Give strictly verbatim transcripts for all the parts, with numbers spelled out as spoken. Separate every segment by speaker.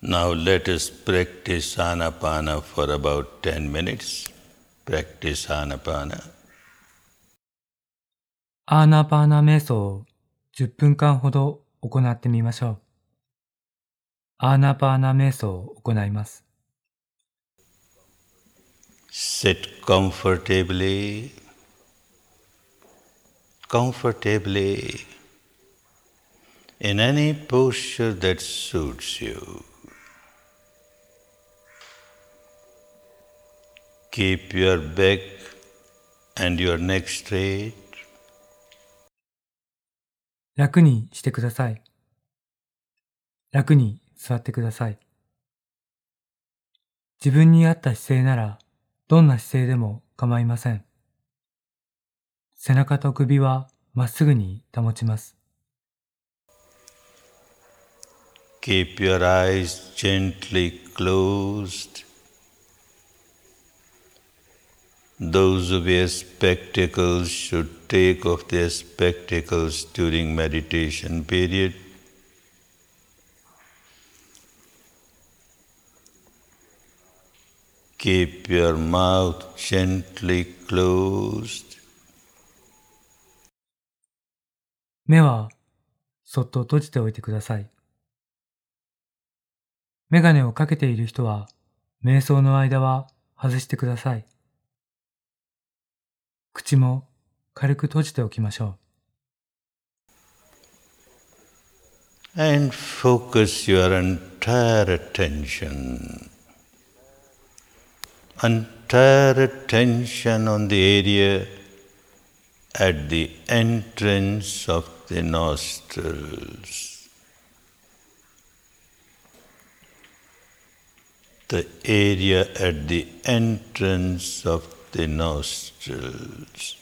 Speaker 1: Now let us practice Anapana for about ten minutes. Practice Anapana.
Speaker 2: アーナパーナ瞑想をじゅっぷんかんほど行ってみましょう。アーナパーナ瞑想を行います。
Speaker 1: Sit comfortably, comfortably, in any posture that suits you. Keep your back and your neck straight.
Speaker 2: 楽にしてください。楽に座ってください。自分に合った姿勢なら、どんな姿勢でも構いません。背中と首はまっすぐに保ちます。
Speaker 1: Keep your eyes gently closed. Those who wear spectacles should take off their spectacles during meditation period. Keep your mouth gently closed.
Speaker 2: 目はそっと閉じておいてください。メガネをかけている人は、瞑想の間は外してください。口も軽く閉じておきましょ
Speaker 1: う。And focus your entire attention, entire attention on the area at the entrance of the nostrils. The area at the entrance of the nostrils.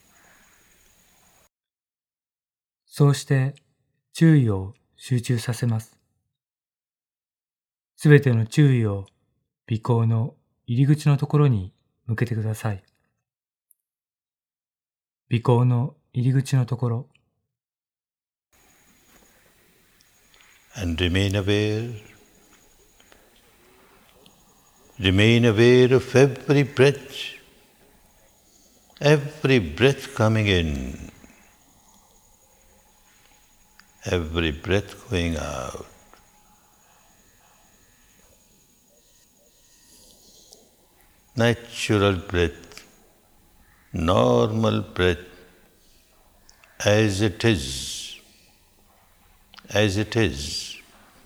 Speaker 2: そうして注意を集中させます。すべての注意を鼻孔の入り口のところに向けてください。鼻孔の入り口のところ。
Speaker 1: And remain aware. Remain aware of every breath, every breath coming in, every breath going out. Natural breath, normal breath, as it is, as it is.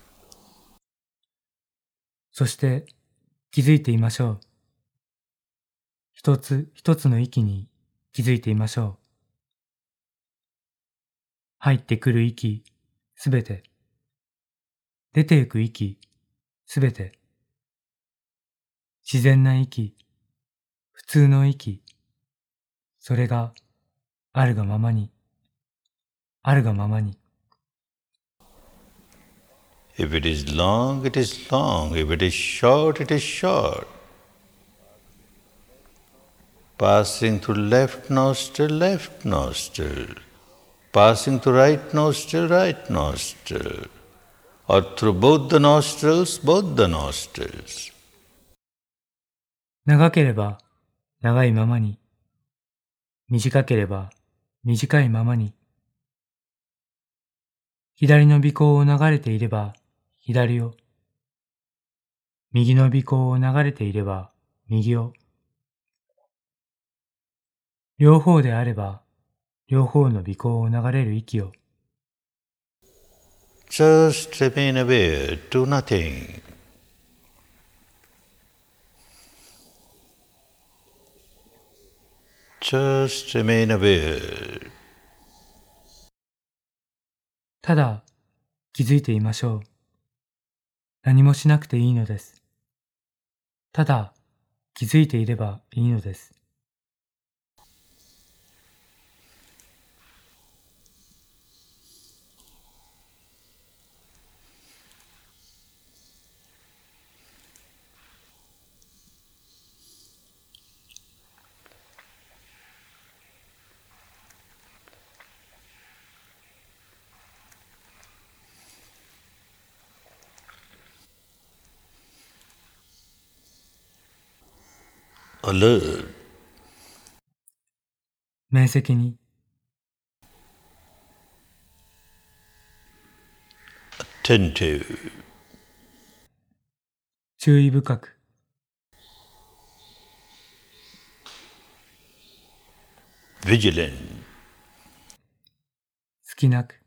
Speaker 2: そして気づいていましょう。一つ一つの息に気づいていましょう。入ってくる息すべて、出ていく息すべて、自然な息、普通の息、それがあるがままに、あるがままに。
Speaker 1: If it is long, it is long. If it is short, it is short. Passing through left nostril, left nostril. Passing through right nostril, right nostril. Or through both the nostrils, both the nostrils.
Speaker 2: 長ければ長いままに、短ければ短いままに。左の鼻孔を流れていれば左を、右の鼻孔を流れていれば右を、両方であれば両方の鼻孔を流れる息を。
Speaker 1: Just remain aware, do nothing. Just remain aware.
Speaker 2: ただ気づいていましょう。何もしなくていいのです。ただ気づいていればいいのです。
Speaker 1: alert,
Speaker 2: 明晰に、
Speaker 1: attentive,
Speaker 2: 注意深く、
Speaker 1: vigilant,
Speaker 2: 隙なく、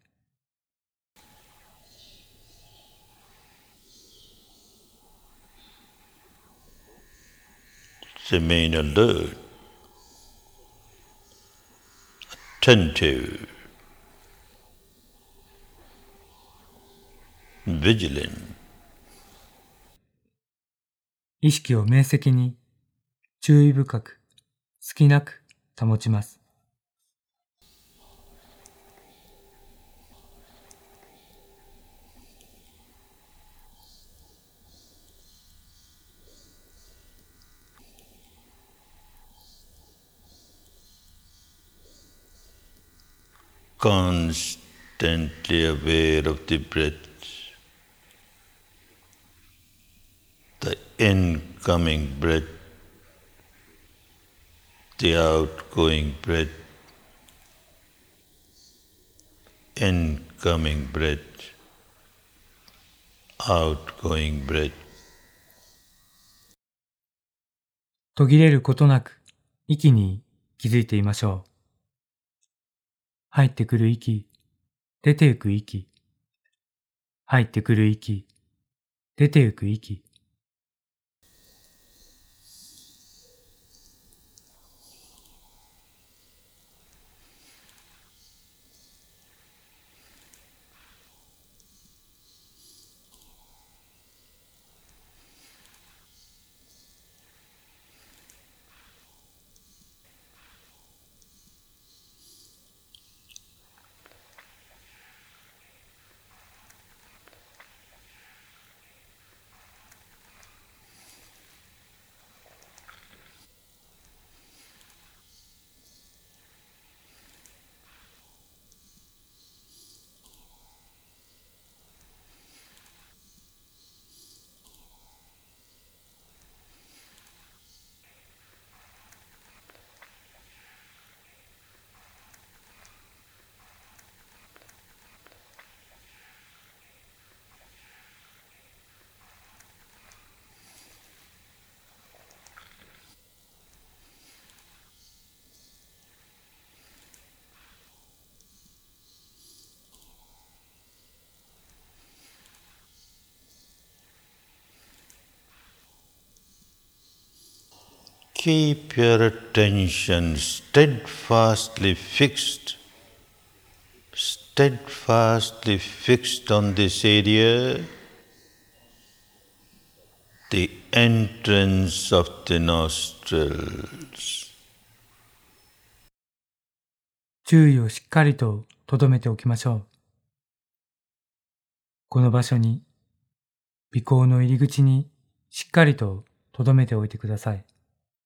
Speaker 1: remain alert, attentive, vigilant,
Speaker 2: 意識を明晰に、注意深く、隙なく保ちます。
Speaker 1: constantly aware of the breath, the incoming breath, the outgoing breath, incoming breath, outgoing breath.
Speaker 2: 途切れることなく、息に気づいていましょう。入ってくる息、出ていく息。入ってくる息、出ていく息。
Speaker 1: Keep your attention steadfastly fixed, steadfastly fixed on this area, the entrance of the nostrils.
Speaker 2: 注意をしっかりと留めておきましょう。この場所に、鼻孔の入り口にしっかりと留めておいてください。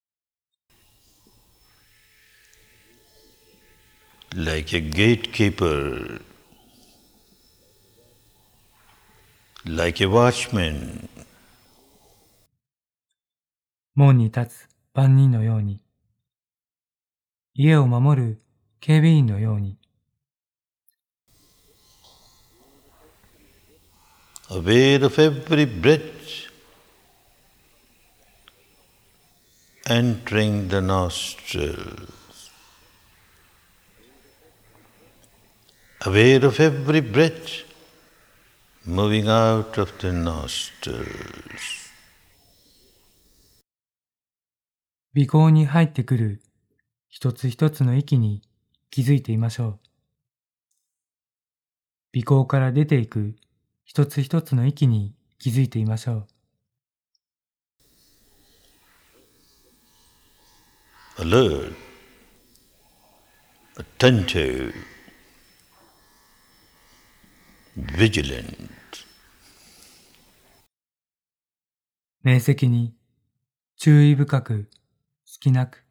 Speaker 1: Like a gatekeeper, like a watchman,
Speaker 2: 門に立つ番人のように、家を守る警備員のように、
Speaker 1: aware of every breath entering the nostrils, aware of every breath moving out of the nostrils.
Speaker 2: 鼻孔に入ってくる一つ一つの息に気づいていましょう。鼻孔から出ていく一つ一つの息に気づいていましょ
Speaker 1: う。alert, attentive, vigilant.
Speaker 2: 明晰に、注意深く、隙なく。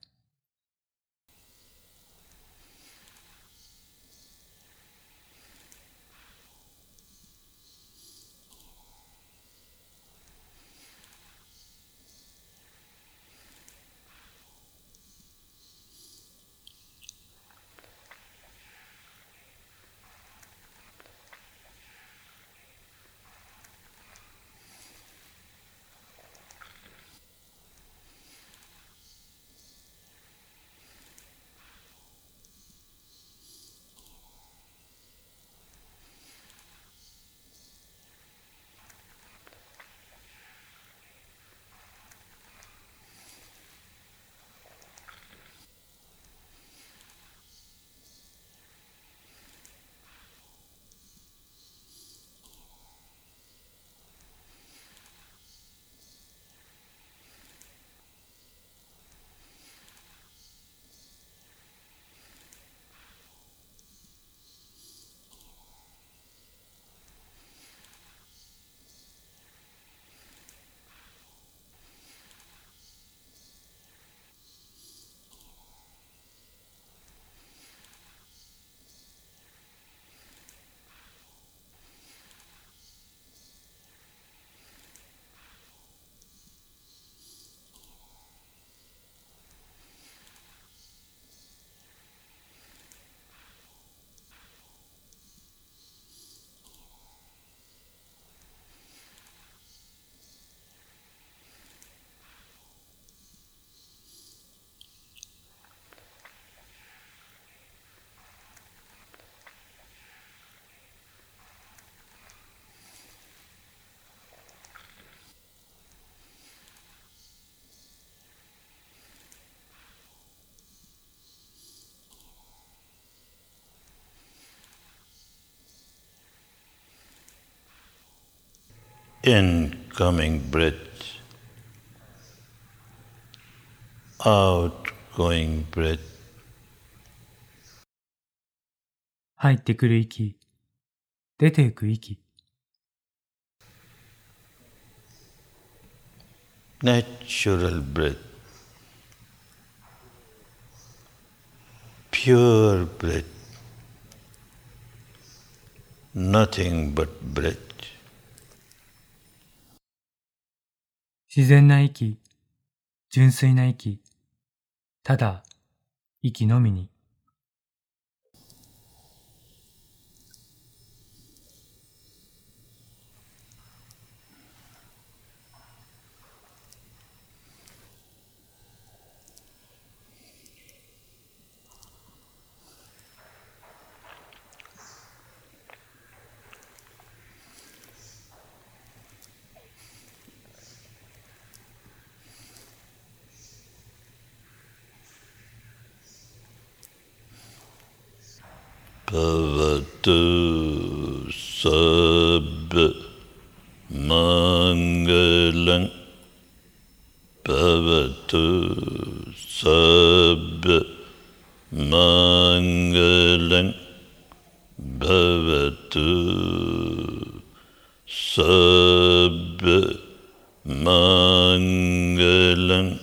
Speaker 1: incoming breath, outgoing breath,
Speaker 2: 入ってくる息、出ていく息。
Speaker 1: natural breath, pure breath, nothing but breath.
Speaker 2: 自然な息、純粋な息、ただ息のみに。
Speaker 1: Bhavatu sabba mangalam, bhavatu sabba mangalam, bhavatu sabba mangalam.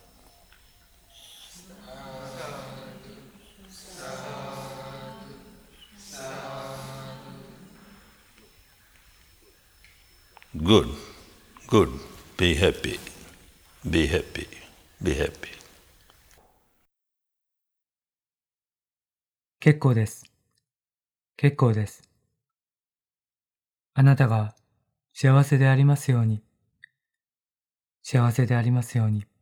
Speaker 1: Good, good. Be happy, be happy, be happy.
Speaker 2: 結構です。結構です。あなたが幸せでありますように。幸せでありますように。